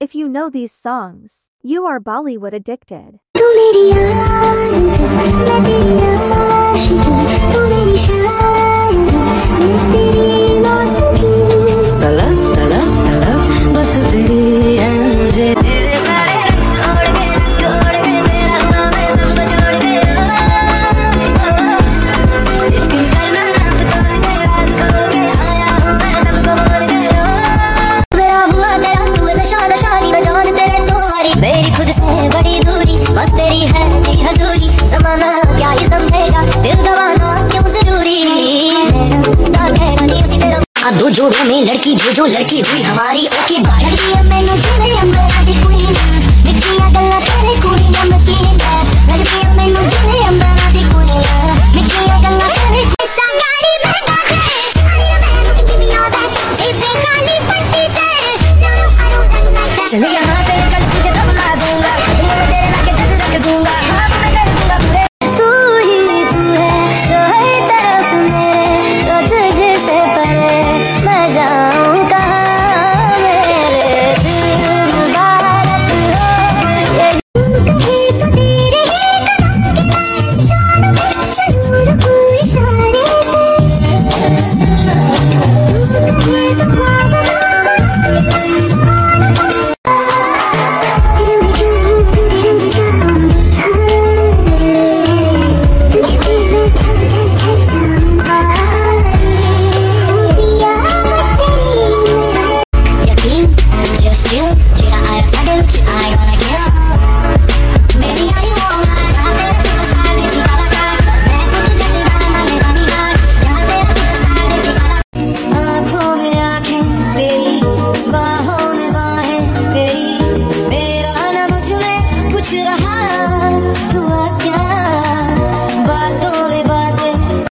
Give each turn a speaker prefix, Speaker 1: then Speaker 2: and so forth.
Speaker 1: If you know these songs, you are Bollywood addicted.
Speaker 2: तू मेरी आस, मैं तेरी आशिकी, तू मेरी शान, मैं तेरी मौसीकी। तलब तलब तलब बस तेरी है मुझे। तेरे सारे रंग ओढ़ के मेरा नाम है सब छोड़ के। इश्क करना नाम तोड़ के राज खो के आया हूँ मैं सबको बोल के। मेरा हुआ तेरा तू नशा नशानी न जान तेरे तुम्हारी मेरी खुद से बड़ी दूरी बस तेरी है हजूरी। ज़माना क्या ही समझेगा दिल गवाना क्यों जरूरी। ना कहना नहीं उसी तेरा दो जोड़ों में लड़की जो लड़की हुई हमारी ओके बाय। लड़की मैनू जिले अंबर आदि क्वीन मिठिया गल्ला तेरे कुड़ी नमकीन। लड़की मैनू जिले अंबर आदि क्वीन मिठिया गल्ला तेरे पैसा गाड़ी महंगा दे। आई मैनू गिव मी ऑल दैट जेब में काली पट्टी चढ़। No I don't like that. चल यहाँ से कल तुझे सब ला दूंगा मैं तेरे लाके जद रख दूंगा। हाँ मैं कर दूंगा पूरे। तू ही तू है जो हर तरफ मेरे तो तुझसे परे मैं जाऊँ कहाँ। मेरे दिल मुबारक हो ये कहीं तो तेरे ही कदम के निशान में जरूर कोई इशारे कहीं तो ख्वाब कुछ रहा हुआ